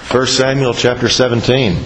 1 Samuel chapter 17.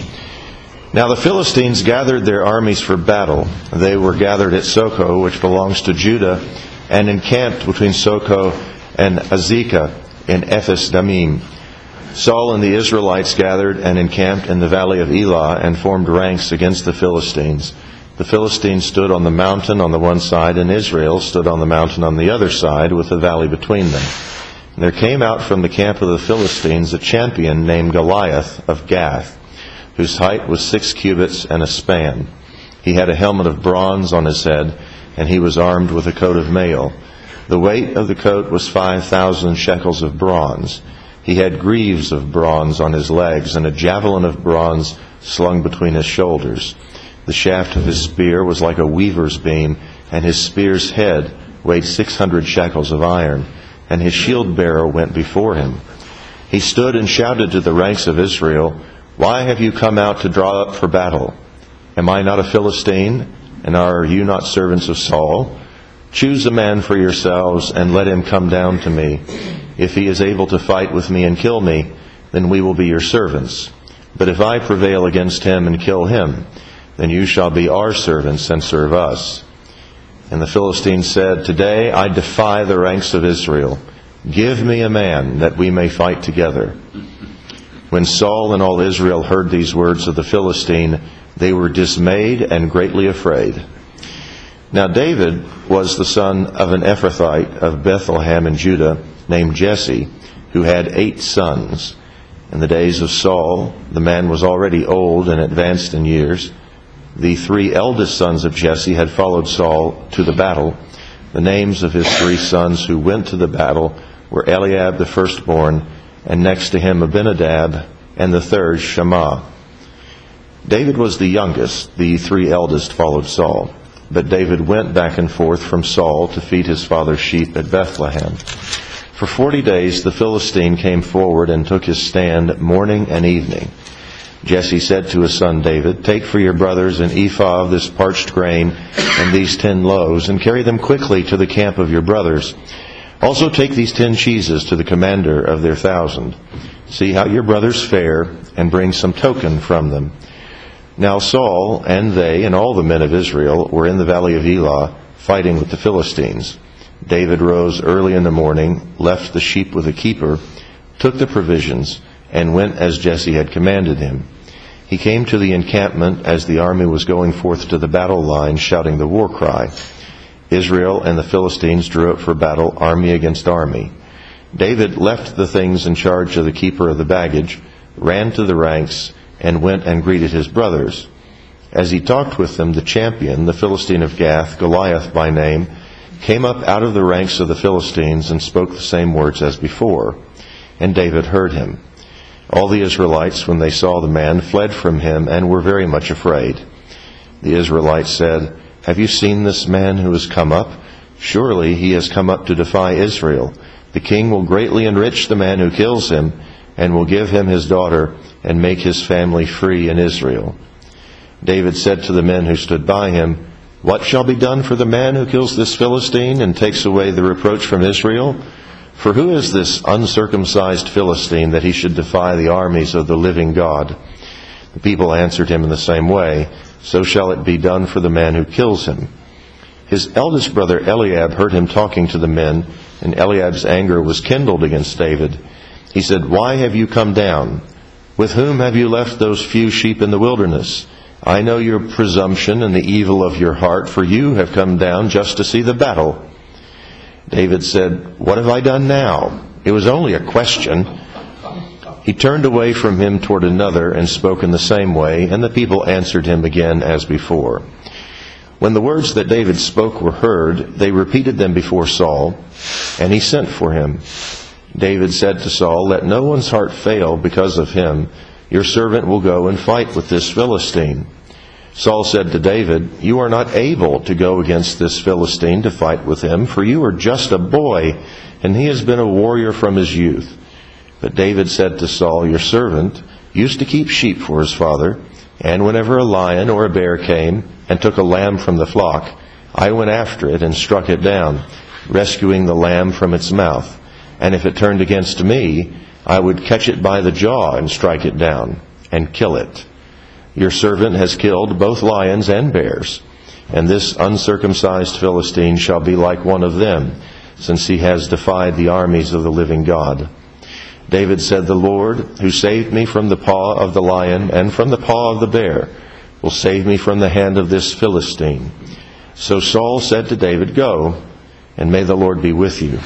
Now the Philistines gathered their armies for battle. They were gathered at Socoh, which belongs to Judah, and encamped between Socoh and Azekah in Ephes Dammim. Saul and the Israelites gathered and encamped in the valley of Elah and formed ranks against the Philistines. The Philistines stood on the mountain on the one side, and Israel stood on the mountain on the other side, with the valley between them. And there came out from the camp of the Philistines a champion named Goliath of Gath, whose height was 6 cubits and a span. He had a helmet of bronze on his head, and he was armed with a coat of mail. The weight of the coat was 5,000 shekels of bronze. He had greaves of bronze on his legs, and a javelin of bronze slung between his shoulders. The shaft of his spear was like a weaver's beam, and his spear's head weighed 600 shekels of iron, and his shield-bearer went before him. He stood and shouted to the ranks of Israel, "Why have you come out to draw up for battle? Am I not a Philistine, and are you not servants of Saul? Choose a man for yourselves, and let him come down to me. If he is able to fight with me and kill me, then we will be your servants. But if I prevail against him and kill him, then you shall be our servants and serve us." And the Philistines said, "Today I defy the ranks of Israel. Give me a man, that we may fight together." When Saul and all Israel heard these words of the Philistine, they were dismayed and greatly afraid. Now David was the son of an Ephrathite of Bethlehem in Judah, named Jesse, who had 8 sons. In the days of Saul, the man was already old and advanced in years. The 3 eldest sons of Jesse had followed Saul to the battle. The names of his 3 sons who went to the battle were Eliab the firstborn, and next to him Abinadab, and the third Shammah. David was the youngest. The 3 eldest followed Saul. But David went back and forth from Saul to feed his father's sheep at Bethlehem. For 40 days the Philistine came forward and took his stand morning and evening. Jesse said to his son David, "Take for your brothers an ephah of this parched grain and these 10 loaves, and carry them quickly to the camp of your brothers. Also take these 10 cheeses to the commander of their 1,000. See how your brothers fare, and bring some token from them." Now Saul and they and all the men of Israel were in the valley of Elah, fighting with the Philistines. David rose early in the morning, left the sheep with a keeper, took the provisions, and went as Jesse had commanded him. He came to the encampment as the army was going forth to the battle line, shouting the war cry. Israel and the Philistines drew up for battle, army against army. David left the things in charge of the keeper of the baggage, ran to the ranks, and went and greeted his brothers. As he talked with them, the champion, the Philistine of Gath, Goliath by name, came up out of the ranks of the Philistines and spoke the same words as before. And David heard him. All the Israelites, when they saw the man, fled from him and were very much afraid. The Israelites said, "Have you seen this man who has come up? Surely he has come up to defy Israel. The king will greatly enrich the man who kills him, and will give him his daughter, and make his family free in Israel." David said to the men who stood by him, "What shall be done for the man who kills this Philistine and takes away the reproach from Israel? For who is this uncircumcised Philistine that he should defy the armies of the living God?" The people answered him in the same way, "So shall it be done for the man who kills him." His eldest brother Eliab heard him talking to the men, and Eliab's anger was kindled against David. He said, "Why have you come down? With whom have you left those few sheep in the wilderness? I know your presumption and the evil of your heart, for you have come down just to see the battle." David said, "What have I done now? It was only a question." He turned away from him toward another and spoke in the same way, and the people answered him again as before. When the words that David spoke were heard, they repeated them before Saul, and he sent for him. David said to Saul, "Let no one's heart fail because of him. Your servant will go and fight with this Philistine." Saul said to David, "You are not able to go against this Philistine to fight with him, for you are just a boy, and he has been a warrior from his youth." But David said to Saul, "Your servant used to keep sheep for his father, and whenever a lion or a bear came and took a lamb from the flock, I went after it and struck it down, rescuing the lamb from its mouth. and if it turned against me, I would catch it by the jaw and strike it down and kill it. Your servant has killed both lions and bears, and this uncircumcised Philistine shall be like one of them, since he has defied the armies of the living God." David said, "The Lord, who saved me from the paw of the lion and from the paw of the bear, will save me from the hand of this Philistine." So Saul said to David, "Go, and may the Lord be with you."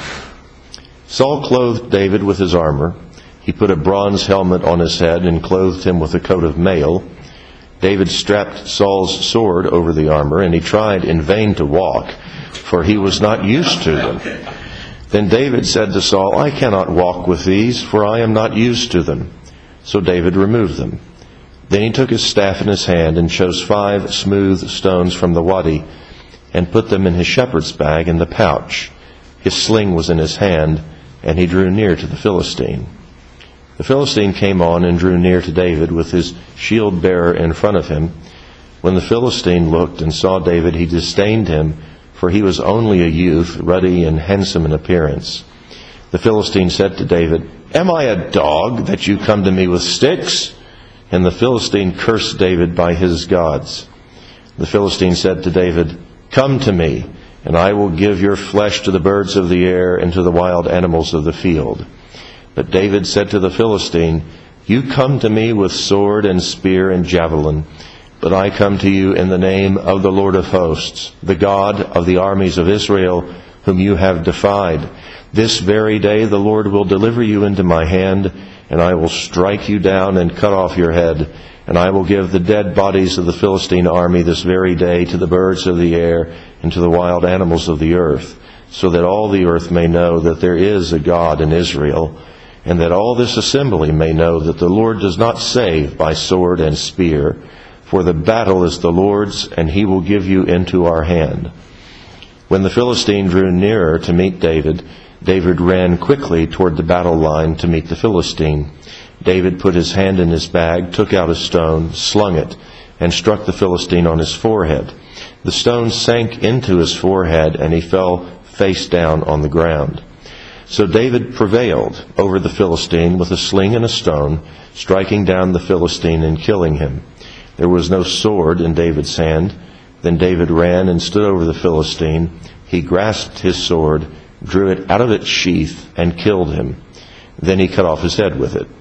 Saul clothed David with his armor. He put a bronze helmet on his head and clothed him with a coat of mail. David strapped Saul's sword over the armor, and he tried in vain to walk, for he was not used to them. Then David said to Saul, "I cannot walk with these, for I am not used to them." So David removed them. Then he took his staff in his hand and chose 5 smooth stones from the wadi and put them in his shepherd's bag in the pouch. His sling was in his hand, and he drew near to the Philistine. The Philistine came on and drew near to David with his shield bearer in front of him. When the Philistine looked and saw David, he disdained him, for he was only a youth, ruddy and handsome in appearance. The Philistine said to David, "Am I a dog that you come to me with sticks?" And the Philistine cursed David by his gods. The Philistine said to David, "Come to me, and I will give your flesh to the birds of the air and to the wild animals of the field." But David said to the Philistine, "You come to me with sword and spear and javelin, but I come to you in the name of the Lord of hosts, the God of the armies of Israel, whom you have defied. This very day the Lord will deliver you into my hand, and I will strike you down and cut off your head, and I will give the dead bodies of the Philistine army this very day to the birds of the air and to the wild animals of the earth, so that all the earth may know that there is a God in Israel, and that all this assembly may know that the Lord does not save by sword and spear, for the battle is the Lord's, and he will give you into our hand." When the Philistine drew nearer to meet David, David ran quickly toward the battle line to meet the Philistine. David put his hand in his bag, took out a stone, slung it, and struck the Philistine on his forehead. The stone sank into his forehead, and he fell face down on the ground. So David prevailed over the Philistine with a sling and a stone, striking down the Philistine and killing him. There was no sword in David's hand. Then David ran and stood over the Philistine. He grasped his sword, drew it out of its sheath, and killed him. Then he cut off his head with it.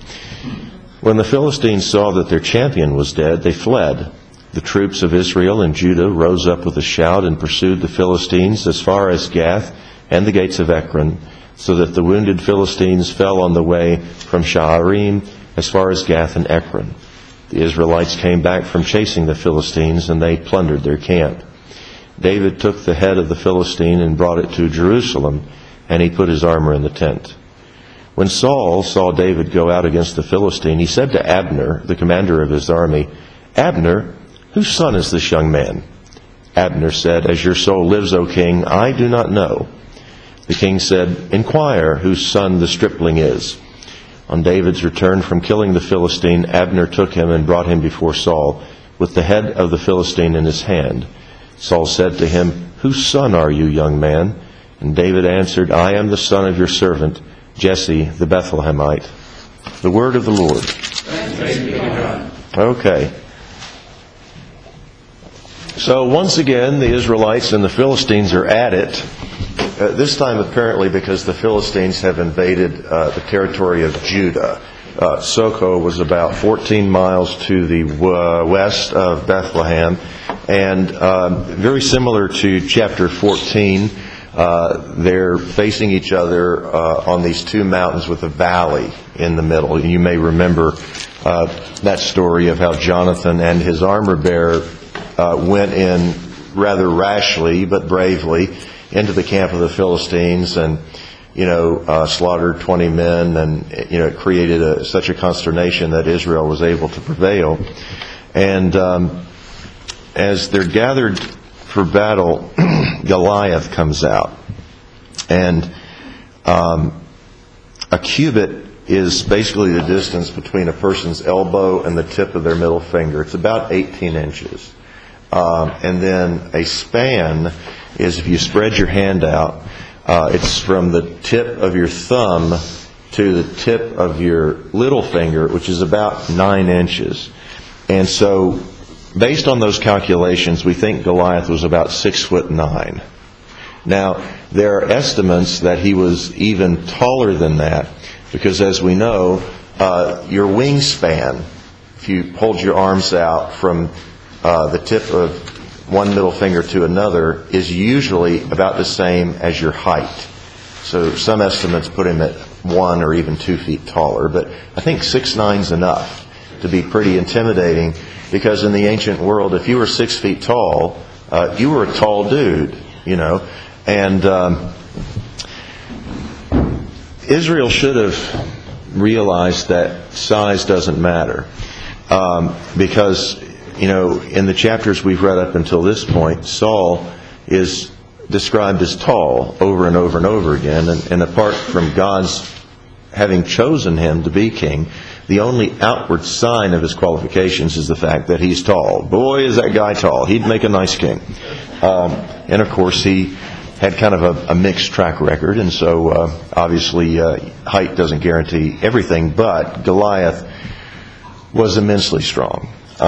When the Philistines saw that their champion was dead, they fled. The troops of Israel and Judah rose up with a shout and pursued the Philistines as far as Gath and the gates of Ekron, so that the wounded Philistines fell on the way from Sha'arim as far as Gath and Ekron. The Israelites came back from chasing the Philistines, and they plundered their camp. David took the head of the Philistine and brought it to Jerusalem, and he put his armor in the tent. When Saul saw David go out against the Philistine, he said to Abner, the commander of his army, "Abner, whose son is this young man?" Abner said, "As your soul lives, O king, I do not know." The king said, "Inquire whose son the stripling is." On David's return from killing the Philistine, Abner took him and brought him before Saul, with the head of the Philistine in his hand. Saul said to him, "Whose son are you, young man?" And David answered, "I am the son of your servant, Jesse the Bethlehemite." The word of the Lord. Thanks be to God. Okay. So once again, the Israelites and the Philistines are at it. This time apparently because the Philistines have invaded the territory of Judah. Soko was about 14 miles to the west of Bethlehem, and very similar to chapter 14, they're facing each other on these two mountains with a valley in the middle. You may remember that story of how Jonathan and his armor bearer went in rather rashly but bravely into the camp of the Philistines and, slaughtered 20 men, and, it created such a consternation that Israel was able to prevail. And as they're gathered for battle, Goliath comes out. And a cubit is basically the distance between a person's elbow and the tip of their middle finger. It's about 18 inches. And then a span is if you spread your hand out It's from the tip of your thumb to the tip of your little finger, which is about 9 inches. And so, based on those calculations, we think Goliath was about 6'9". Now, there are estimates that he was even taller than that, because as we know, your wingspan, if you hold your arms out from the tip of one middle finger to another, is usually about the same as your height. So some estimates put him at 1 or even 2 feet taller, but I think 6'9" is enough to be pretty intimidating, because in the ancient world, if you were 6 feet tall, you were a tall dude, you know. And Israel should have realized that size doesn't matter, because, you know, in the chapters we've read up until this point, Saul is described as tall over and over and over again, and apart from God's having chosen him to be king, the only outward sign of his qualifications is the fact that he's tall. Boy, is that guy tall. He'd make a nice king. And of course, he had kind of a mixed track record, and so obviously height doesn't guarantee everything, but Goliath was immensely strong.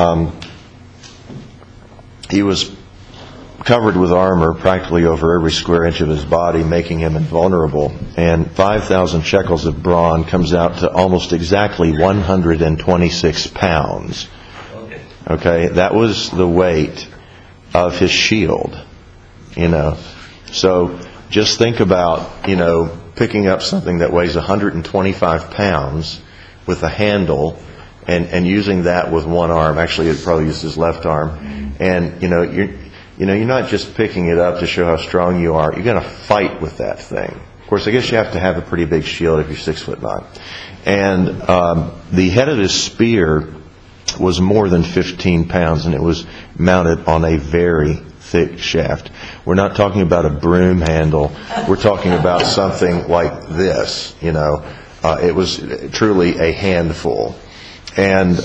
He was covered with armor practically over every square inch of his body, making him invulnerable. And 5,000 shekels of brawn comes out to almost exactly 126 pounds. Okay, that was the weight of his shield, you know. So just think about, you know, picking up something that weighs 125 pounds with a handle and using that with one arm. Actually, it probably used his left arm. And, you're not just picking it up to show how strong you are. You're going to fight with that thing. Of course, I guess you have to have a pretty big shield if you're 6'9". And the head of his spear was more than 15 pounds, and it was mounted on a very thick shaft. We're not talking about a broom handle. We're talking about something like this, you know. It was truly a handful. And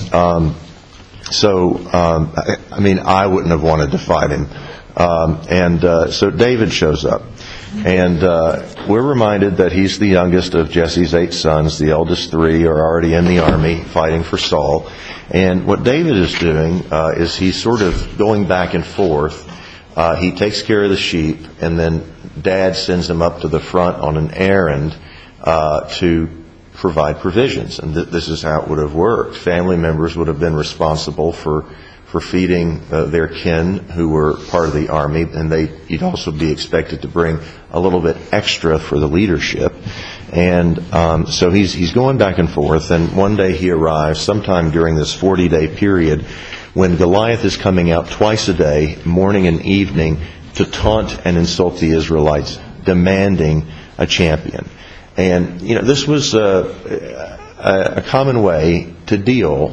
I wouldn't have wanted to fight him. So David shows up. And we're reminded that he's the youngest of Jesse's 8 sons. The eldest 3 are already in the army fighting for Saul. And what David is doing is he's sort of going back and forth. He takes care of the sheep, and then Dad sends him up to the front on an errand to provide provisions. And this is how it would have worked. Family members would have been responsible for feeding their kin who were part of the army, and you'd also be expected to bring a little bit extra for the leadership. And so he's going back and forth, and one day he arrives, sometime during this 40-day period, when Goliath is coming out twice a day, morning and evening, to taunt and insult the Israelites, demanding a champion. And, this was a common way to deal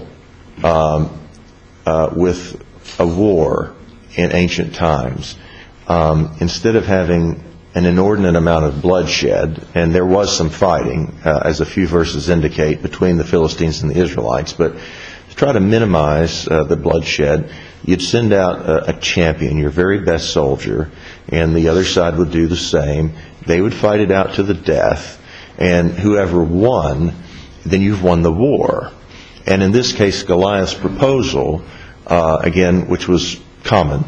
with a war in ancient times. Instead of having an inordinate amount of bloodshed, and there was some fighting, as a few verses indicate, between the Philistines and the Israelites, but to try to minimize the bloodshed, you'd send out a champion, your very best soldier, and the other side would do the same. They would fight it out to the death, and whoever won, then you've won the war. And in this case, Goliath's proposal, again, which was common,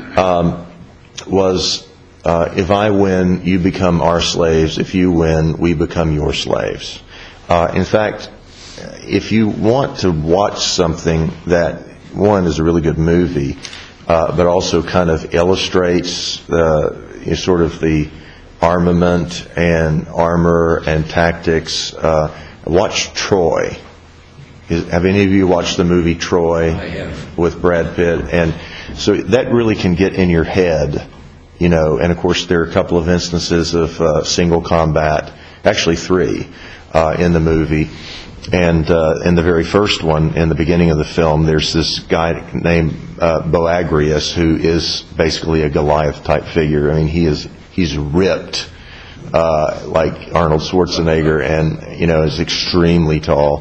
was if I win, you become our slaves. If you win, we become your slaves. In fact, if you want to watch something that, one, is a really good movie, but also kind of illustrates sort of the armament and armor and tactics, watch Troy. Have any of you watched the movie Troy? I have. With Brad Pitt? And so that really can get in your head, and of course there are a couple of instances of single combat, actually 3 in the movie. And in the very first one, in the beginning of the film, there's this guy named Boagrius, who is basically a Goliath-type figure. I mean, he's ripped like Arnold Schwarzenegger, and is extremely tall.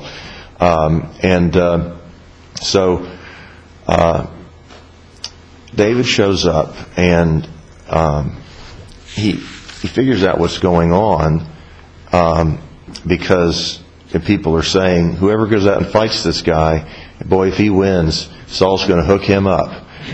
So David shows up, and he he figures out what's going on because people are saying, whoever goes out and fights this guy, boy, if he wins, Saul's going to hook him up.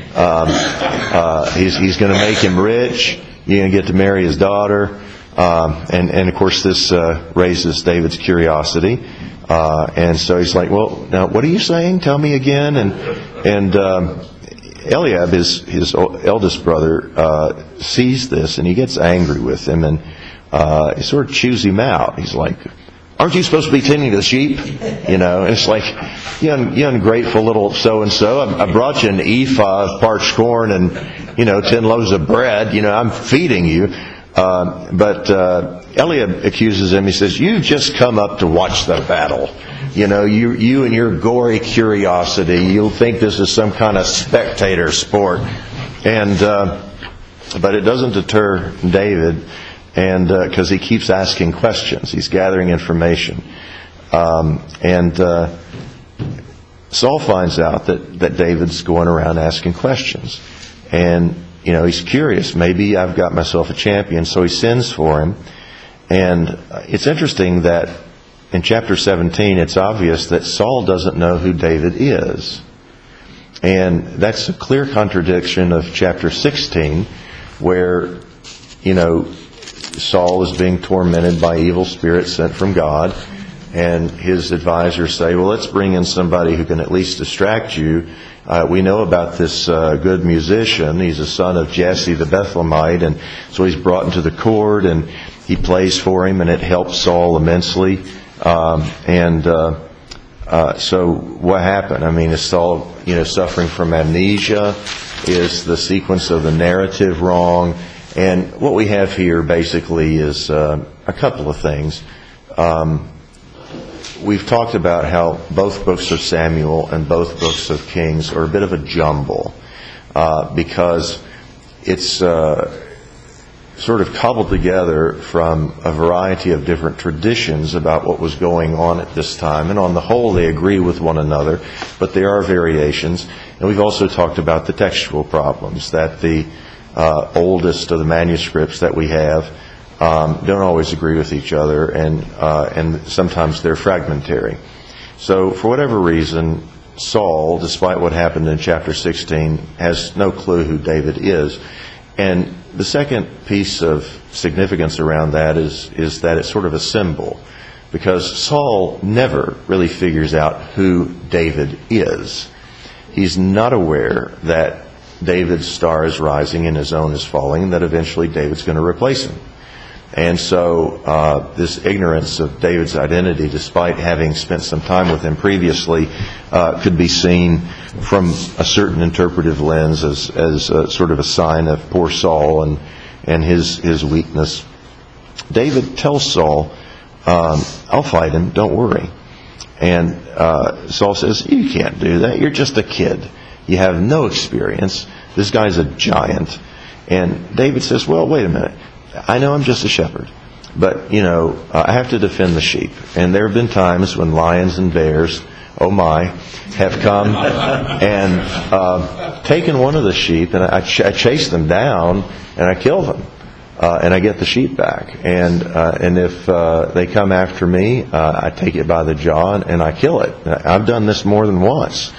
He's going to make him rich. You're going to get to marry his daughter. And of course, this raises David's curiosity. And so he's like, well, now, what are you saying? Tell me again. And Eliab, his eldest brother, sees this, and he gets angry with him, and he sort of chews him out. He's like, aren't you supposed to be tending the sheep? And it's like, you ungrateful little so-and-so. I brought you an ephah of parched corn and, 10 loaves of bread. I'm feeding you. But Eliab accuses him. He says, you've just come up to watch the battle. You and your gory curiosity, you'll think this is some kind of spectator sport. But it doesn't deter David, and because he keeps asking questions. He's gathering information. Saul finds out that David's going around asking questions. And, he's curious. Maybe I've got myself a champion. So he sends for him. And it's interesting that in chapter 17, it's obvious that Saul doesn't know who David is. And that's a clear contradiction of chapter 16, where, Saul is being tormented by evil spirits sent from God. And his advisors say, well, let's bring in somebody who can at least distract you. We know about this good musician. He's a son of Jesse the Bethlehemite. And so he's brought into the court, and he plays for him, and it helps Saul immensely. So what happened? Is Saul, suffering from amnesia? Is the sequence of the narrative wrong? And what we have here basically is a couple of things. We've talked about how both books of Samuel and both books of Kings are a bit of a jumble because it's sort of cobbled together from a variety of different traditions about what was going on at this time. And on the whole, they agree with one another, but there are variations. And we've also talked about the textual problems, that the oldest of the manuscripts that we have don't always agree with each other, and sometimes they're fragmentary. So for whatever reason, Saul, despite what happened in chapter 16, has no clue who David is. And the second piece of significance around that is that it's sort of a symbol, because Saul never really figures out who David is. He's not aware that David's star is rising and his own is falling, and that eventually David's going to replace him. And so this ignorance of David's identity, despite having spent some time with him previously, could be seen from a certain interpretive lens as sort of a sign of poor Saul and his weakness. David tells Saul, I'll fight him, don't worry. And Saul says, you can't do that. You're just a kid. You have no experience. This guy's a giant. And David says, well, wait a minute. I know I'm just a shepherd, but, I have to defend the sheep. And there have been times when lions and bears, oh my, have come and taken one of the sheep, and I chase them down, and I kill them, and I get the sheep back. And if they come after me, I take it by the jaw, and I kill it. I've done this more than once.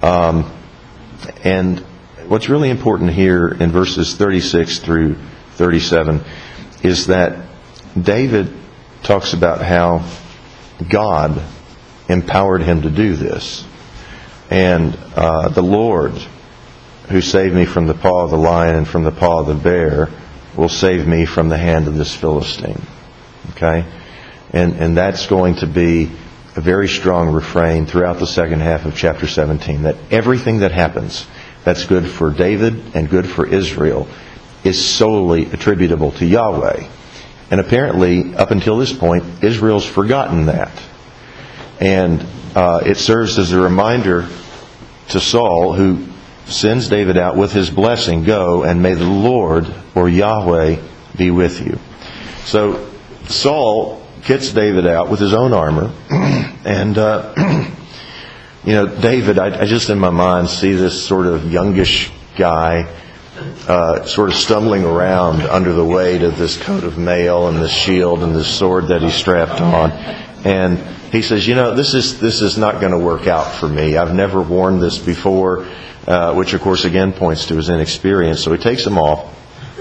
And what's really important here in verses 36 through 37 is that David talks about how God empowered him to do this. And the Lord, who saved me from the paw of the lion and from the paw of the bear, will save me from the hand of this Philistine. Okay? And that's going to be a very strong refrain throughout the second half of chapter 17, that everything that happens that's good for David and good for Israel is solely attributable to Yahweh. And apparently, up until this point, Israel's forgotten that. And it serves as a reminder to Saul, who sends David out with his blessing, go, and may the Lord, or Yahweh, be with you. So Saul gets David out with his own armor. And, David, I just in my mind see this sort of youngish guy sort of stumbling around under the weight of this coat of mail and this shield and this sword that he strapped on. And he says, this is not going to work out for me. I've never worn this before, which of course again points to his inexperience. So he takes them off.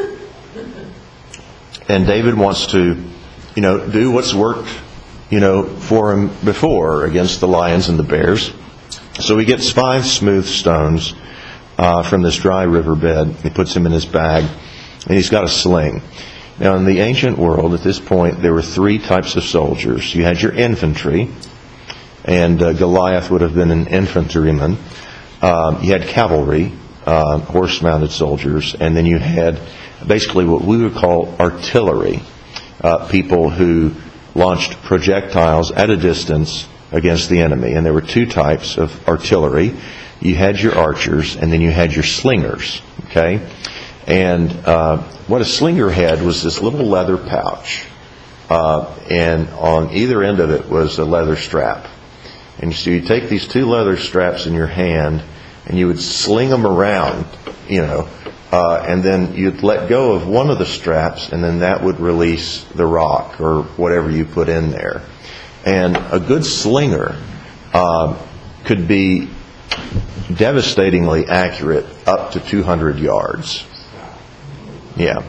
And David wants to, do what's worked, for him before against the lions and the bears. So he gets 5 smooth stones from this dry riverbed. He puts them in his bag, and he's got a sling. Now, in the ancient world, at this point, there were 3 types of soldiers. You had your infantry, and Goliath would have been an infantryman. You had cavalry, horse-mounted soldiers, and then you had basically what we would call artillery, people who launched projectiles at a distance against the enemy. And there were 2 types of artillery. You had your archers, and then you had your slingers. Okay? And what a slinger had was this little leather pouch. And on either end of it was a leather strap. And so you take these 2 leather straps in your hand, and you would sling them around, and then you'd let go of one of the straps, and then that would release the rock or whatever you put in there. And a good slinger could be devastatingly accurate up to 200 yards. Yeah.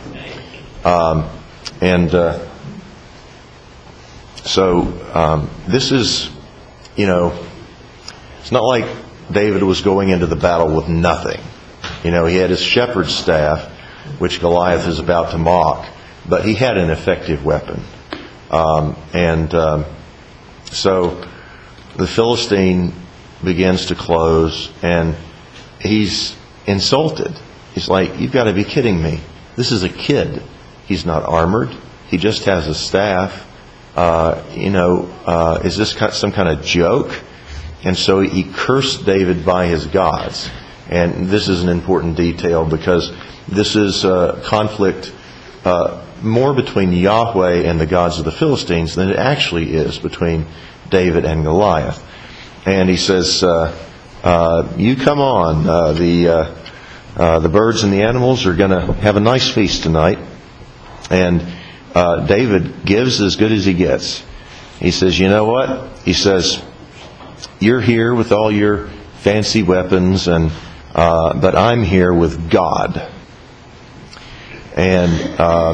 So this is, it's not like David was going into the battle with nothing. He had his shepherd's staff, which Goliath is about to mock, but he had an effective weapon. So the Philistine begins to close, and he's insulted. He's like, "You've got to be kidding me. This is a kid. He's not armored. He just has a staff. Is this some kind of joke?" And so he cursed David by his gods. And this is an important detail because this is a conflict more between Yahweh and the gods of the Philistines than it actually is between David and Goliath. And he says, "You come on. The birds and the animals are going to have a nice feast tonight." And David gives as good as he gets. He says, "You know what?" He says, "You're here with all your fancy weapons, but I'm here with God. And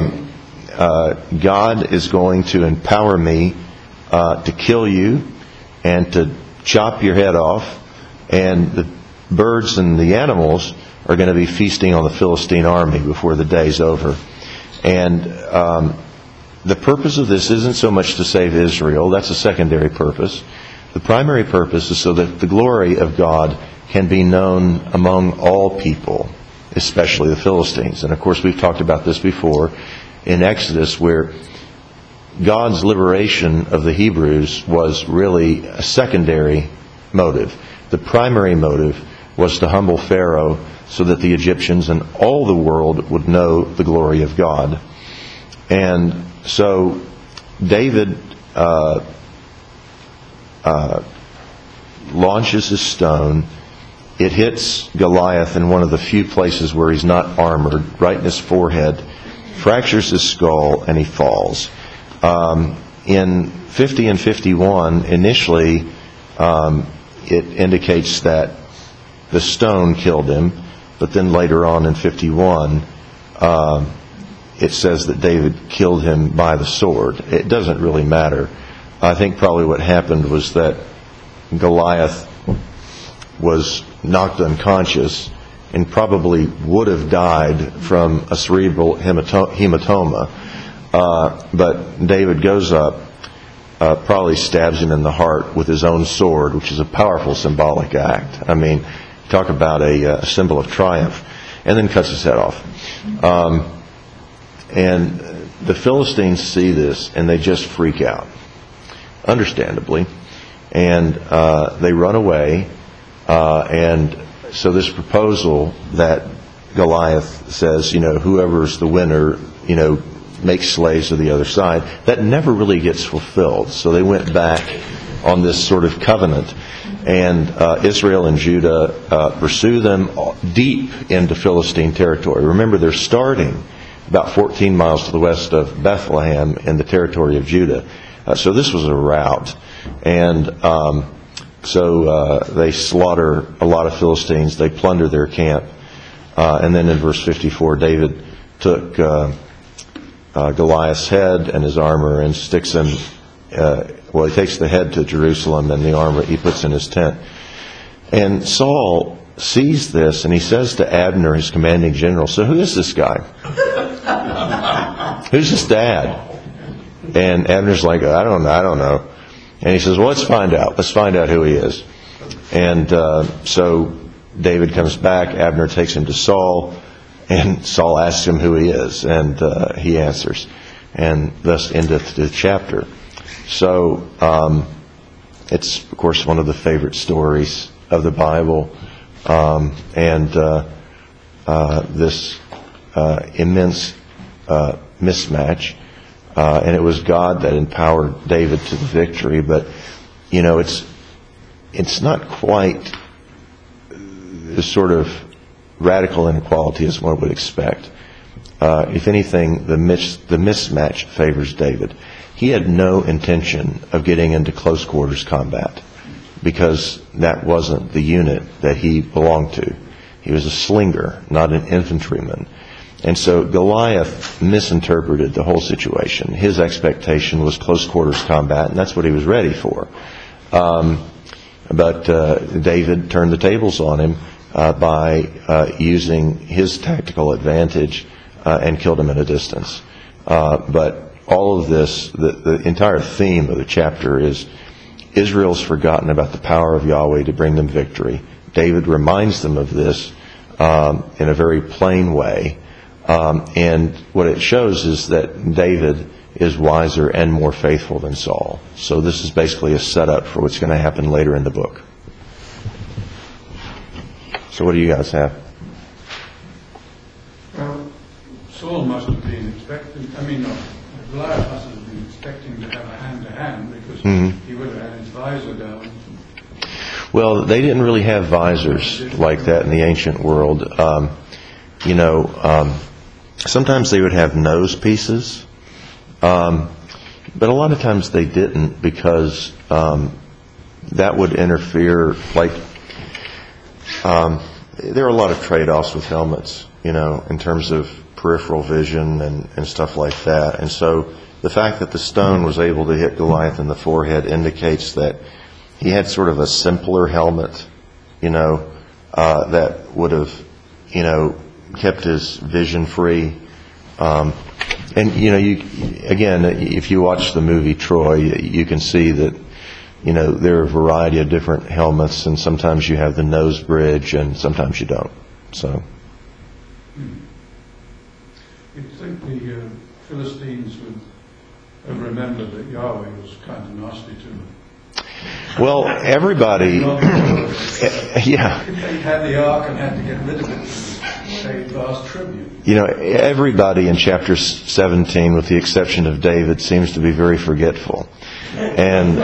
God is going to empower me to kill you and to chop your head off. And the birds and the animals are going to be feasting on the Philistine army before the day's over." And the purpose of this isn't so much to save Israel. That's a secondary purpose. The primary purpose is so that the glory of God can be known among all people, especially the Philistines. And of course, we've talked about this before in Exodus, where God's liberation of the Hebrews was really a secondary motive. The primary motive was to humble Pharaoh so that the Egyptians and all the world would know the glory of God. And so David launches his stone. It hits Goliath in one of the few places where he's not armored, right in his forehead, fractures his skull, and he falls. In 50 and 51, initially, it indicates that the stone killed him, but then later on in 51, it says that David killed him by the sword. It doesn't really matter. I think probably what happened was that Goliath was knocked unconscious and probably would have died from a cerebral hematoma. But David goes up, probably stabs him in the heart with his own sword, which is a powerful symbolic act. I mean, talk about a symbol of triumph, and then cuts his head off. And the Philistines see this, and they just freak out, understandably. And they run away. And so this proposal that Goliath says, whoever's the winner, makes slaves of the other side, that never really gets fulfilled. So they went back on this sort of covenant. And Israel and Judah pursue them deep into Philistine territory. Remember, they're starting about 14 miles to the west of Bethlehem in the territory of Judah. So this was a rout. And so they slaughter a lot of Philistines. They plunder their camp. And then in verse 54, David took Goliath's head and his armor and sticks him, he takes the head to Jerusalem and the armor he puts in his tent. And Saul sees this and he says to Abner, his commanding general, "So who is this guy? Who's his dad?" And Abner's like, I don't know. And he says, "Well, let's find out. Let's find out who he is." And so David comes back. Abner takes him to Saul. And Saul asks him who he is. And he answers. And thus endeth the chapter. So it's, of course, one of the favorite stories of the Bible. This immense mismatch. And it was God that empowered David to the victory. But, it's not quite the sort of radical inequality as one would expect. If anything, the mismatch favors David. He had no intention of getting into close quarters combat because that wasn't the unit that he belonged to. He was a slinger, not an infantryman. And so Goliath misinterpreted the whole situation. His expectation was close quarters combat, and that's what he was ready for. But David turned the tables on him by using his tactical advantage and killed him at a distance. But all of this, the entire theme of the chapter is Israel's forgotten about the power of Yahweh to bring them victory. David reminds them of this in a very plain way. And what it shows is that David is wiser and more faithful than Saul. So this is basically a setup for what's going to happen later in the book. So what do you guys have? Well, Saul must have been expecting, Goliath must have been expecting to have a hand-to-hand because he would have had his visor down. Well, they didn't really have visors like that in the ancient world. Sometimes they would have nose pieces, but a lot of times they didn't because that would interfere. There are a lot of trade-offs with helmets, in terms of peripheral vision and stuff like that. And so the fact that the stone was able to hit Goliath in the forehead indicates that he had sort of a simpler helmet, that would have, kept his vision free. If you watch the movie Troy, you can see that, there are a variety of different helmets, and sometimes you have the nose bridge, and sometimes you don't. So, You'd think the Philistines would have remembered that Yahweh was kind of nasty to them. Well, everybody, yeah. If they had the ark and had to get rid of it, they lost tribute. Everybody in chapter 17, with the exception of David, seems to be very forgetful. And,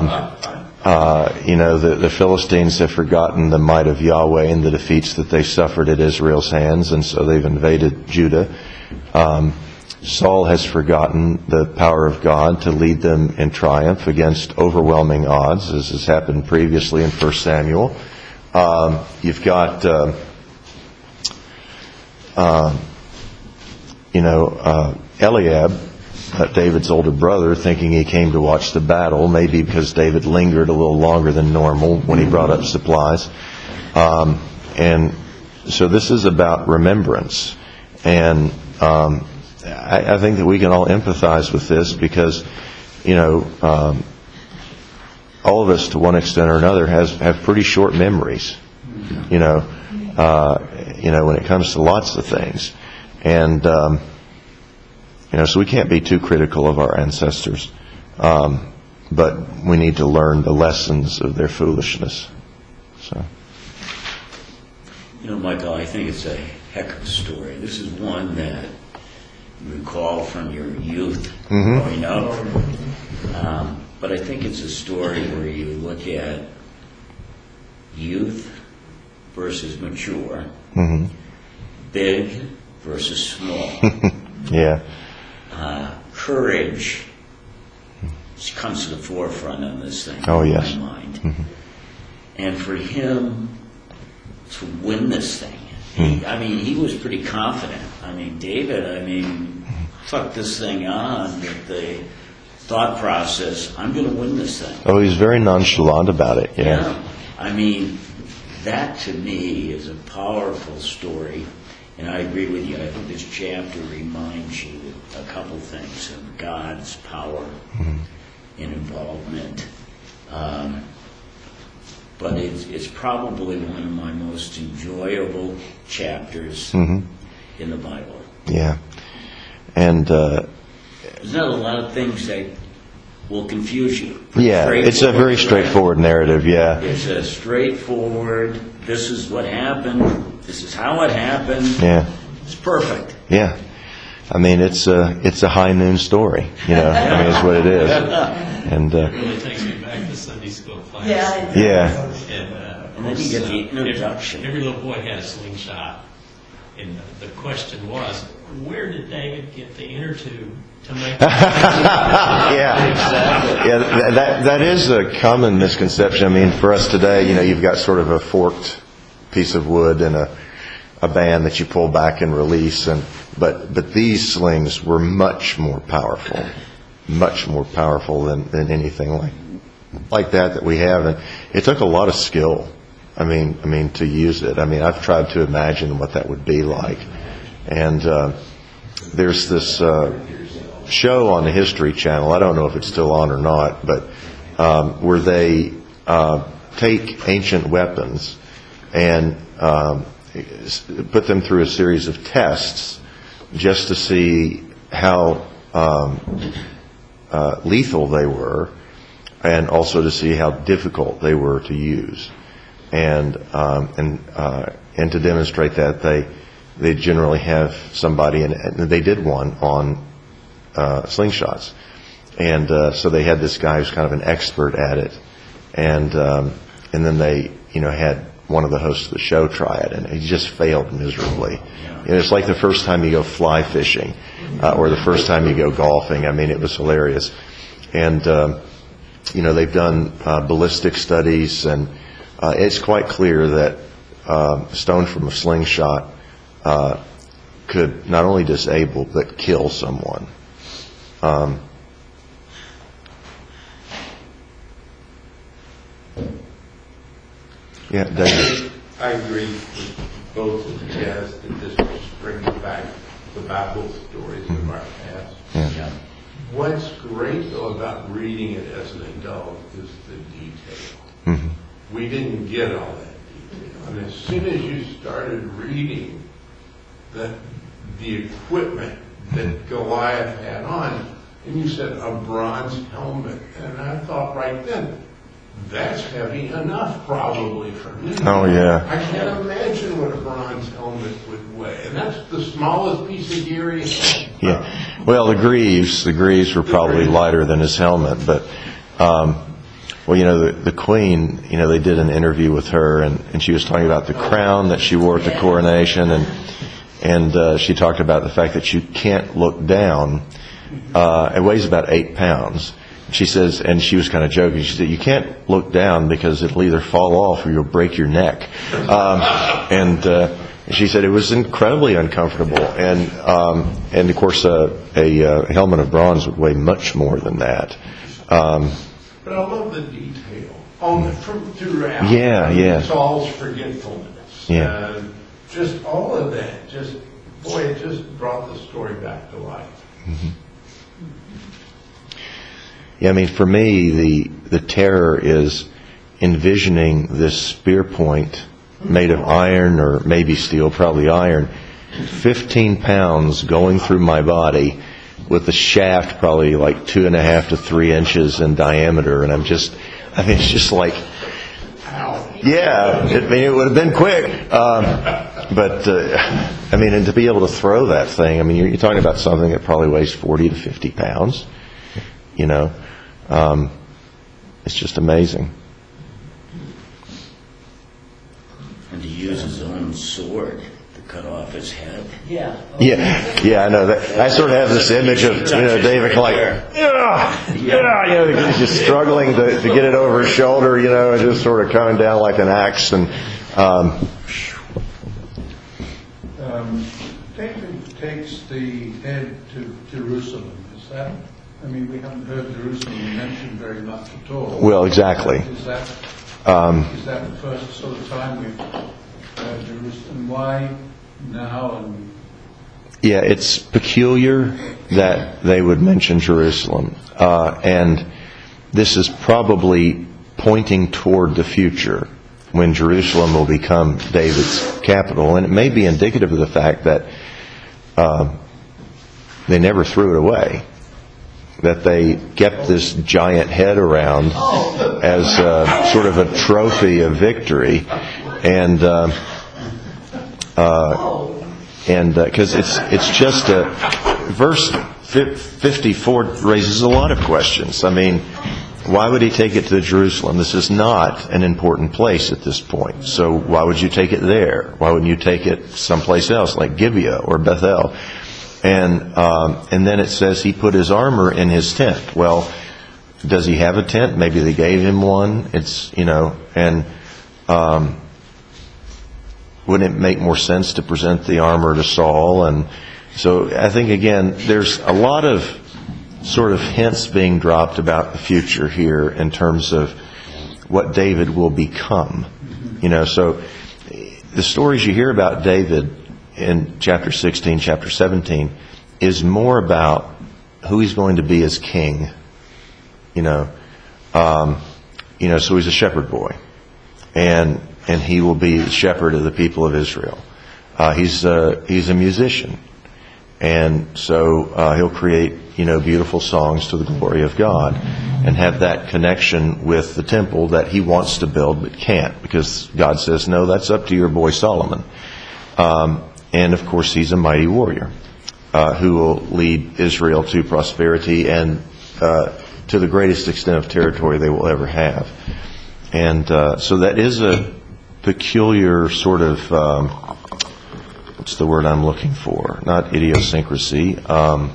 the Philistines have forgotten the might of Yahweh and the defeats that they suffered at Israel's hands, and so they've invaded Judah. Saul has forgotten the power of God to lead them in triumph against overwhelming odds, as has happened previously in 1 Samuel. You've got, Eliab, David's older brother, thinking he came to watch the battle, maybe because David lingered a little longer than normal when he brought up supplies. And so this is about remembrance. And I think that we can all empathize with this because, all of us, to one extent or another, have pretty short memories, when it comes to lots of things. And, so we can't be too critical of our ancestors. But we need to learn the lessons of their foolishness. So. Michael, I think it's a heck of a story. This is one that you recall from your youth growing up. But I think it's a story where you look at youth versus mature, big versus small. Yeah. Courage comes to the forefront on this thing. Oh, in yes. my mind. And for him to win this thing, he was pretty confident. David, took this thing on with the thought process, I'm going to win this thing. Oh, he's very nonchalant about it. Yeah. That to me is a powerful story. And I agree with you. I think this chapter reminds you a couple things of God's power and involvement. But it's probably one of my most enjoyable chapters in the Bible. Yeah. And there's not a lot of things that will confuse you. Yeah, it's a very straightforward narrative, yeah. It's a straightforward, this is what happened, this is how it happened. Yeah. It's perfect. Yeah. It's a high noon story, is what it is. And It really takes me back to Sunday school class. yeah. And then you get the introduction. Every little boy had a slingshot. And the question was, where did David get the inner tube to make Yeah, exactly. Yeah, that is a common misconception. For us today, you've got sort of a forked piece of wood and a band that you pull back and release, but these slings were much more powerful than anything like that we have, and it took a lot of skill. To use it. I've tried to imagine what that would be like. And there's this show on the History Channel, I don't know if it's still on or not, but where they take ancient weapons and put them through a series of tests just to see how lethal they were, and also to see how difficult they were to use. And to demonstrate that, they generally have somebody, and they did one on slingshots, and so they had this guy who's kind of an expert at it, and then they had one of the hosts of the show try it, and he just failed miserably. It's like the first time you go fly fishing, or the first time you go golfing. It was hilarious, and they've done ballistic studies, and it's quite clear that a stone from a slingshot could not only disable but kill someone. Yeah, David. I agree with both of you guys that this brings back the Bible stories of our past. Yeah. What's great though about reading it as an adult is the detail. Mm-hmm. We didn't get all that detail. And as soon as you started reading the equipment that Goliath had on, and you said a bronze helmet, and I thought right then, that's heavy enough probably for me. Oh, yeah. I can't imagine what a bronze helmet would weigh. And that's the smallest piece of gear he had. Yeah. Well, the greaves were probably lighter than his helmet, but the Queen, they did an interview with her, and she was talking about the crown that she wore at the coronation, and she talked about the fact that you can't look down. It weighs about 8 pounds. She says, and she was kind of joking, she said, you can't look down because it'll either fall off or you'll break your neck. And she said it was incredibly uncomfortable. And of course, a helmet of bronze would weigh much more than that. But I love the detail throughout. Yeah. Saul's forgetfulness. Yeah. Just all of that. It just brought the story back to life. Mm-hmm. Yeah, for me, the terror is envisioning this spear point made of iron or maybe steel, probably iron, 15 pounds going through my body with the shaft probably like 2.5 to 3 inches in diameter, and it's just like, yeah, it would have been quick, and to be able to throw that thing, you're talking about something that probably weighs 40 to 50 pounds, It's just amazing. And to use his own sword to cut off his head. Yeah. Yeah, I know that. I sort of have this image of David like, he's just struggling to get it over his shoulder, and just sort of coming down like an axe. And David takes the head to Jerusalem. Is that? I mean, we haven't heard Jerusalem mentioned very much at all. well, exactly. Is that the first sort of time we've heard Jerusalem? Why now? And Yeah, it's peculiar that they would mention Jerusalem. And this is probably pointing toward the future when Jerusalem will become David's capital. And it may be indicative of the fact that they never threw it away, that they kept this giant head around as sort of a trophy of victory. And because it's just verse 54 raises a lot of questions. I mean, why would he take it to Jerusalem? This is not an important place at this point. So why would you take it there? Why wouldn't you take it someplace else like Gibeah or Bethel? And then it says he put his armor in his tent. Well, does he have a tent? Maybe they gave him one. It's wouldn't it make more sense to present the armor to Saul? And so I think, again, there's a lot of sort of hints being dropped about the future here in terms of what David will become. So the stories you hear about David in chapter 16, chapter 17, is more about who he's going to be as king. So he's a shepherd boy. And he will be the shepherd of the people of Israel. He's a musician, and so he'll create beautiful songs to the glory of God, and have that connection with the temple that he wants to build but can't, because God says, no, that's up to your boy Solomon. And of course, he's a mighty warrior who will lead Israel to prosperity and to the greatest extent of territory they will ever have. And so that is a peculiar sort of, what's the word I'm looking for? Not idiosyncrasy. Well,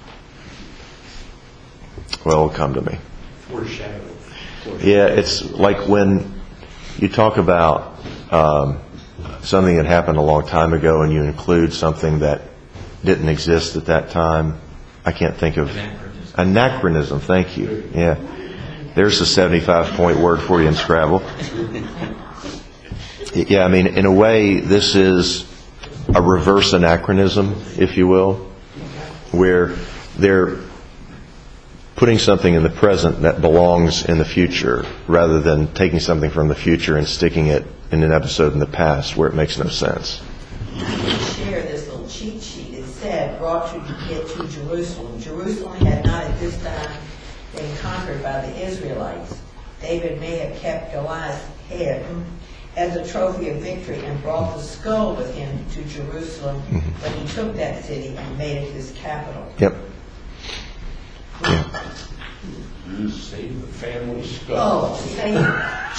it'll come to me. Foreshadow. Yeah, it's like when you talk about something that happened a long time ago and you include something that didn't exist at that time. I can't think of... Anachronism, thank you. Yeah. There's a 75-point word for you in Scrabble. Yeah, I mean, in a way, this is a reverse anachronism, if you will, where they're putting something in the present that belongs in the future, rather than taking something from the future and sticking it in an episode in the past where it makes no sense. Share this little cheat sheet. It said, brought you to get to Jerusalem. Jerusalem had not at this time been conquered by the Israelites. David may have kept Goliath's head as a trophy of victory and brought the skull with him to Jerusalem when he took that city and made it his capital. Yep. You save the family skull. Oh, save it.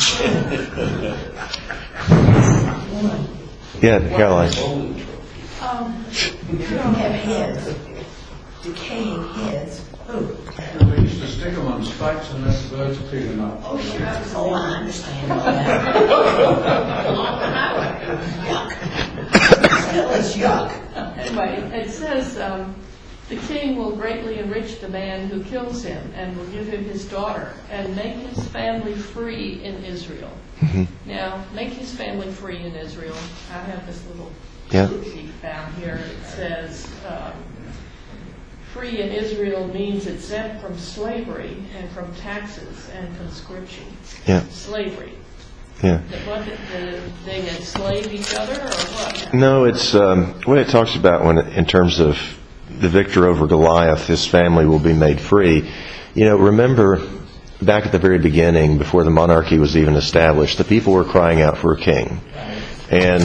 Yeah, Caroline. You don't have heads, decaying heads. Oh, they used to stick them on spikes and let the birds pick them up. oh, I understand all that. Yuck. Still is yuck. Anyway, it says the king will greatly enrich the man who kills him and will give him his daughter and make his family free in Israel. Now, make his family free in Israel. I have this little sheet found here. It says free in Israel means exempt from slavery and from taxes and conscription. Yeah. Slavery. Yeah. What, they enslave each other or what? No, it's what it talks about in terms of the victor over Goliath, his family will be made free. Remember back at the very beginning, before the monarchy was even established, the people were crying out for a king. And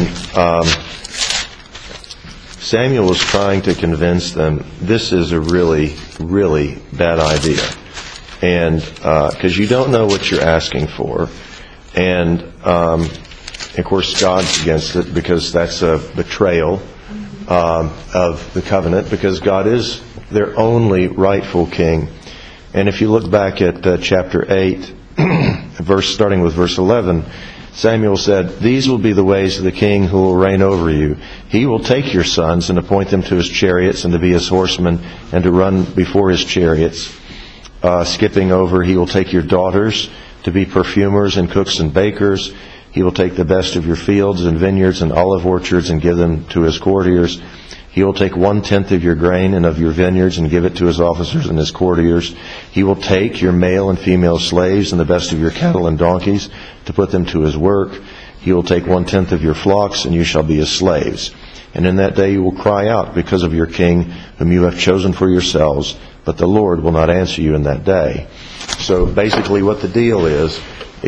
Samuel was trying to convince them this is a really, really bad idea. and because you don't know what you're asking for, and of course God's against it because that's a betrayal of the covenant, because God is their only rightful king. And if you look back at chapter 8, starting with verse 11, Samuel said, "These will be the ways of the king who will reign over you. He will take your sons and appoint them to his chariots and to be his horsemen and to run before his chariots." Skipping over, he will take your daughters to be perfumers and cooks and bakers. He will take the best of your fields and vineyards and olive orchards and give them to his courtiers. He will take 1/10 of your grain and of your vineyards and give it to his officers and his courtiers. He will take your male and female slaves and the best of your cattle and donkeys to put them to his work. He will take 1/10 of your flocks, and you shall be his slaves. And in that day you will cry out because of your king, whom you have chosen for yourselves, but the Lord will not answer you in that day. So basically what the deal is,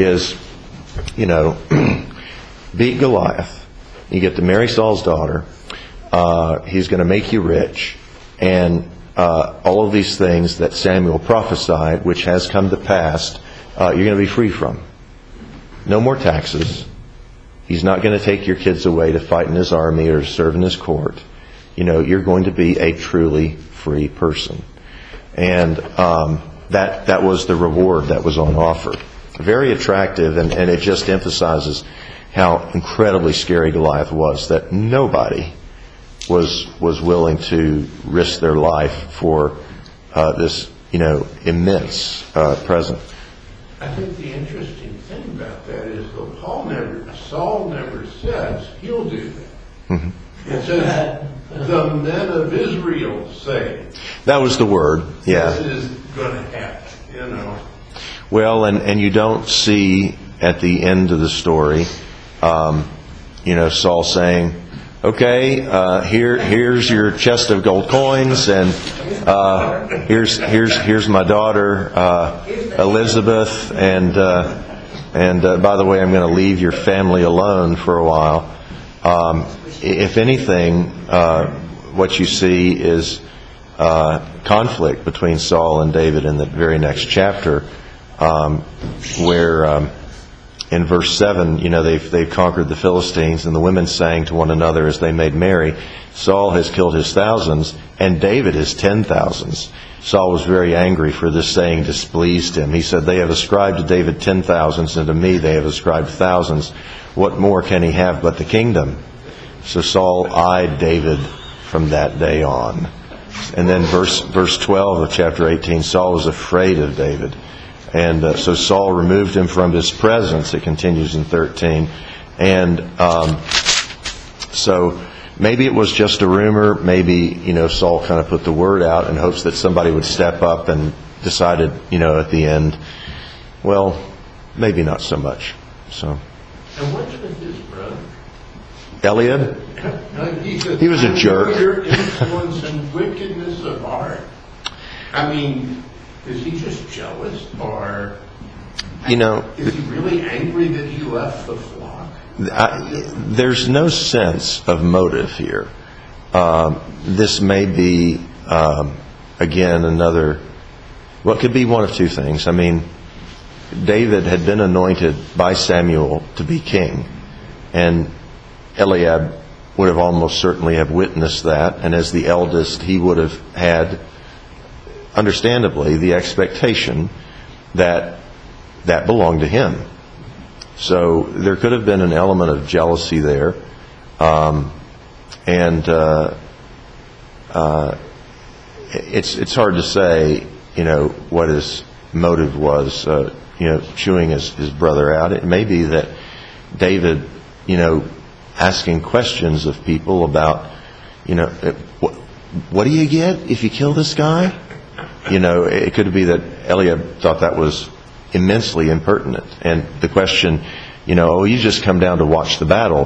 beat Goliath. You get to marry Saul's daughter. He's going to make you rich. And all of these things that Samuel prophesied, which has come to pass, you're going to be free from. No more taxes. He's not going to take your kids away to fight in his army or serve in his court. You're going to be a truly free person. And that was the reward that was on offer. Very attractive, and it just emphasizes how incredibly scary Goliath was, that nobody was willing to risk their life for this, immense present. I think the interesting thing about that is that Saul never says he'll do that. Mm-hmm. It says the men of Israel say. That was the word, yeah. This is going to happen, Well, and you don't see at the end of the story, Saul saying, "Okay, here's your chest of gold coins, and here's my daughter Elizabeth, and by the way, I'm going to leave your family alone for a while." If anything, what you see is conflict between Saul and David in the very next chapter, where in verse 7, they've conquered the Philistines, and the women sang to one another as they made merry, "Saul has killed his thousands, and David his 10,000s." Saul was very angry, for this saying displeased him. He said, "They have ascribed to David 10,000s, and to me they have ascribed thousands. What more can he have but the kingdom?" So Saul eyed David from that day on. And then verse 12 of chapter 18, Saul was afraid of David. And so Saul removed him from his presence. It continues in 13. And so maybe it was just a rumor. Maybe, Saul kind of put the word out in hopes that somebody would step up, and decided, at the end, well, maybe not so much. So. And what's with his brother? Eliab? He was a jerk. Your influence and wickedness of heart. I mean, is he just jealous, or is he really angry that he left the flock? There's no sense of motive here. This may be, again, it could be one of two things. I mean, David had been anointed by Samuel to be king, and Eliab would have almost certainly have witnessed that, and as the eldest, he would have had, understandably, the expectation that belonged to him. So there could have been an element of jealousy there, and it's hard to say, what his motive was, chewing his brother out. It may be that David, asking questions of people about, what do you get if you kill this guy? It could be that Eliab thought that was immensely impertinent. And the question, you just come down to watch the battle.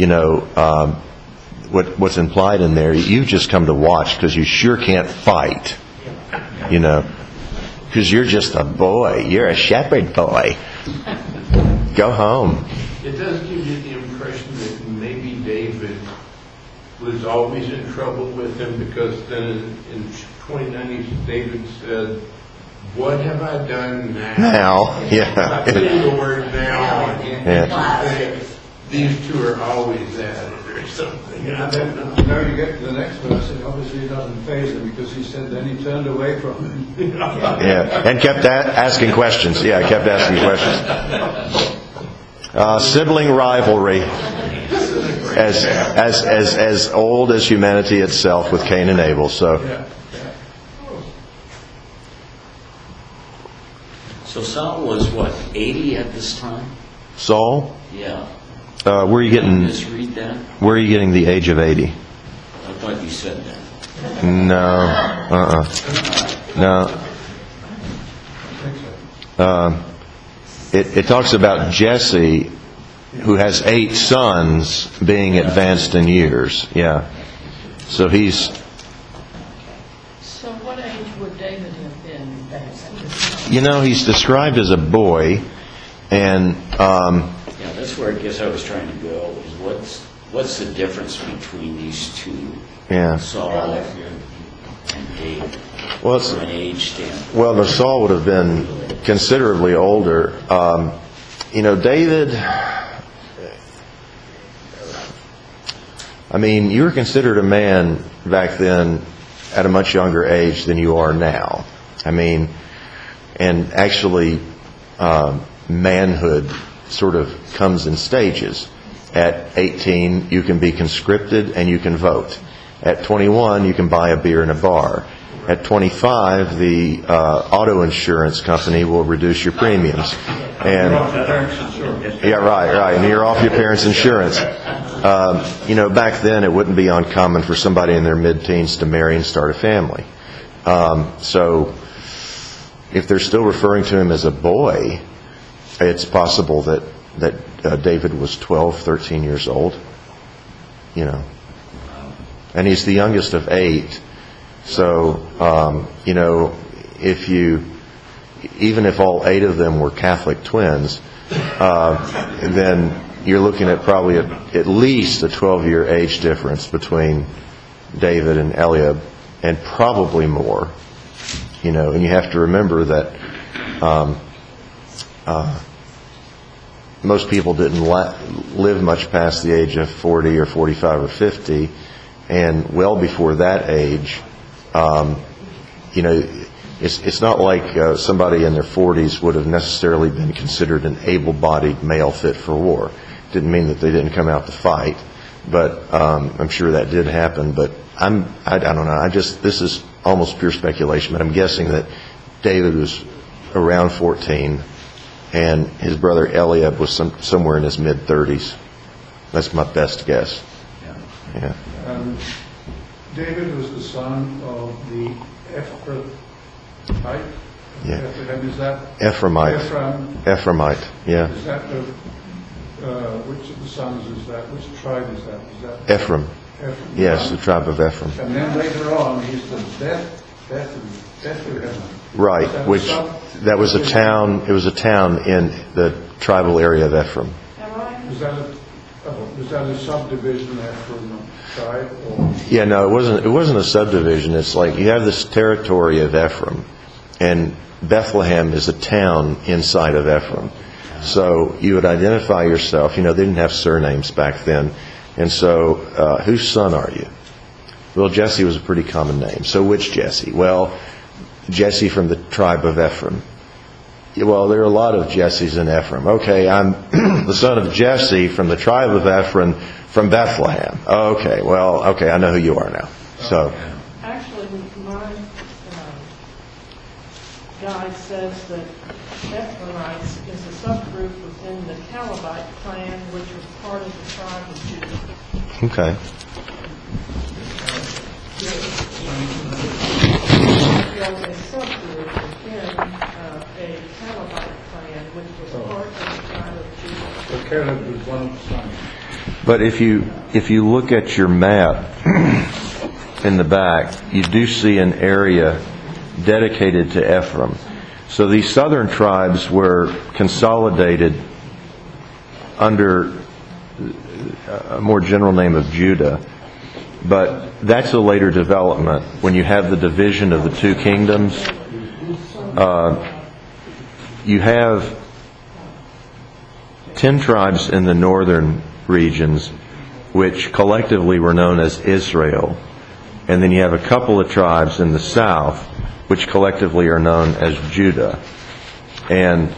What's implied in there, you just come to watch because you sure can't fight. Because you're just a boy. You're a shepherd boy. Go home. It does give you the impression that maybe David was always in trouble with him, because then in 29 David said, what have I done now? Now, I yeah. put in the word now again. Yeah. These two are always at it or something. I And don't then, know. now you get to the next verse, and obviously it doesn't faze him, because he said then he turned away from him. Yeah, and kept asking questions. Yeah, kept asking questions. Sibling rivalry, as old as humanity itself, with Cain and Abel. So, Yeah. So Saul was what, 80 at this time? Saul, Yeah. where are you getting? Just read that. Where are you getting the age of 80? I thought you said that. No, no. It talks about Jesse, who has 8 sons, being advanced in years. Yeah. So he's, So what age would David have been? he's described as a boy, and Yeah, that's where I guess I was trying to go, is what's the difference between these two, yeah. Saul and David, Well, from an age standpoint? well, no, Saul would have been considerably older. David. I mean, you were considered a man back then at a much younger age than you are now. I mean, and actually, manhood sort of comes in stages. At 18, you can be conscripted and you can vote. At 21, you can buy a beer in a bar. At 25, the auto insurance company will reduce your premiums. And yeah, right. And you're off your parents' insurance. Back then it wouldn't be uncommon for somebody in their mid-teens to marry and start a family. So if they're still referring to him as a boy, it's possible that David was 12, 13 years old. And he's the youngest of 8. So, even if all 8 of them were Catholic twins, then you're looking at probably at least a 12-year age difference between David and Eliab, and probably more. And you have to remember that most people didn't live much past the age of 40 or 45 or 50, and well before that age, it's not like somebody in their 40s would have necessarily been considered an able-bodied male fit for war. Didn't mean that they didn't come out to fight, but I'm sure that did happen. But I don't know. This is almost pure speculation, but I'm guessing that David was around 14, and his brother Eliab was somewhere in his mid-30s. That's my best guess. Yeah. David was the son of the Ephraimite. Yeah. Is that Ephraimite. Ephraimite. Yeah. Is that which of the sons is that? Which tribe is that? Is that Ephraim. Ephraim? Yes, the tribe of Ephraim. And then later on, he's the Bethlehem. Right, which that was a town. It was a town in the tribal area of Ephraim. Is that a subdivision Ephraim tribe? Or? Yeah, no, it wasn't a subdivision. It's like you have this territory of Ephraim, and Bethlehem is a town inside of Ephraim. So you would identify yourself. They didn't have surnames back then, and so whose son are you? Well, Jesse was a pretty common name. So which Jesse? Well, Jesse from the tribe of Ephraim. Well, there are a lot of Jesses in Ephraim. Okay, I'm the son of Jesse from the tribe of Ephraim from Bethlehem. Okay, I know who you are now. So, Actually, my guide says that Ephraimites is a subgroup within the Calebite clan, which was part of the tribe of Judah. okay. A subgroup within a Calebite clan, which was part of the tribe of Judah. So Caleb was one of the sons. But if you look at your map in the back, you do see an area dedicated to Ephraim. So these southern tribes were consolidated under a more general name of Judah. But that's a later development when you have the division of the 2 kingdoms. you have 10 tribes in the northern regions, which collectively were known as Israel. And then you have a couple of tribes in the south, which collectively are known as Judah. And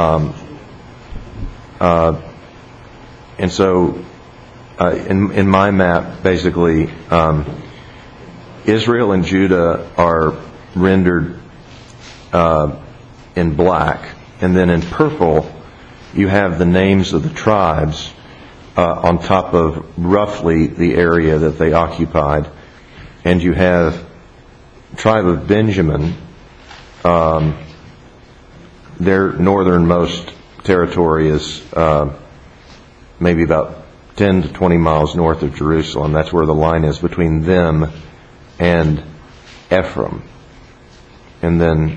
so in my map, basically, Israel and Judah are rendered in black, and then in purple you have the names of the tribes on top of roughly the area that they occupied. And you have tribe of Benjamin, their northernmost territory is maybe about 10 to 20 miles north of Jerusalem. That's where the line is between them and Ephraim. And then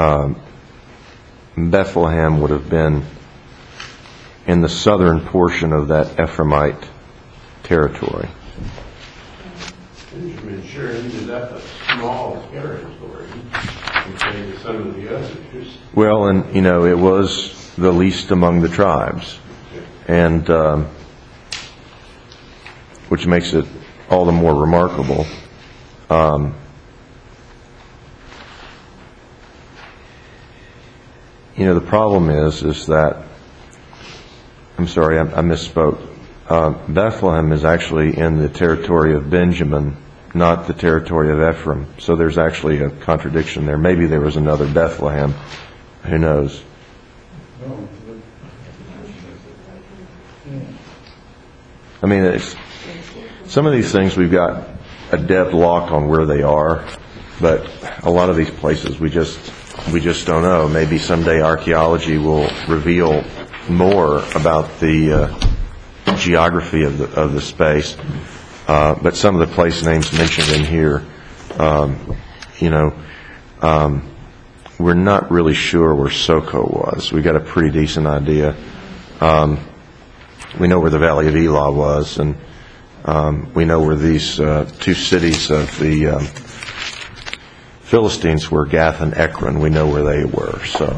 Bethlehem would have been in the southern portion of that Ephraimite territory. Benjamin sure ended up a small territory compared to some of the others. Well, and it was the least among the tribes, and which makes it all the more remarkable. The problem is that, I'm sorry, I misspoke. Bethlehem is actually in the territory of Benjamin, not the territory of Ephraim. So there's actually a contradiction there. Maybe there was another Bethlehem. Who knows? I mean, some of these things we've got a deadlock on where they are, but a lot of these places we just don't know. Maybe someday archaeology will reveal more about the geography of the space. But some of the place names mentioned in here, we're not really sure where Soko was. We got a pretty decent idea. We know where the Valley of Elah was, and we know where these two cities of the Philistines were, Gath and Ekron. We know where they were. So.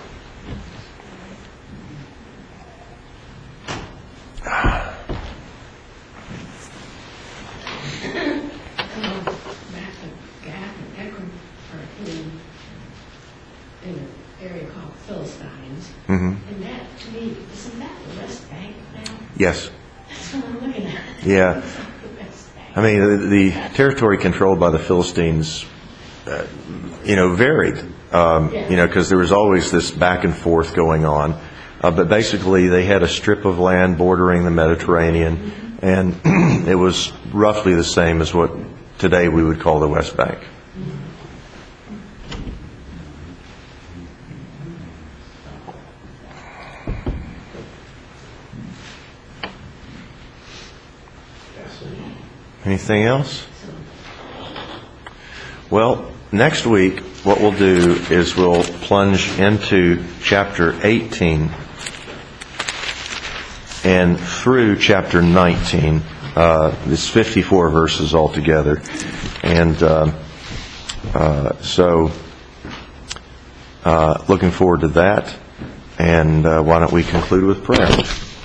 And that, to me, isn't that the West Bank now? Yes. That's what I'm looking at. Yeah. I mean, the territory controlled by the Philistines, varied, because there was always this back and forth going on. But basically, they had a strip of land bordering the Mediterranean, and it was roughly the same as what today we would call the West Bank. Anything else? Well, next week, what we'll do is we'll plunge into chapter 18 and through chapter 19. It's 54 verses altogether. And so looking forward to that. And why don't we conclude with prayer?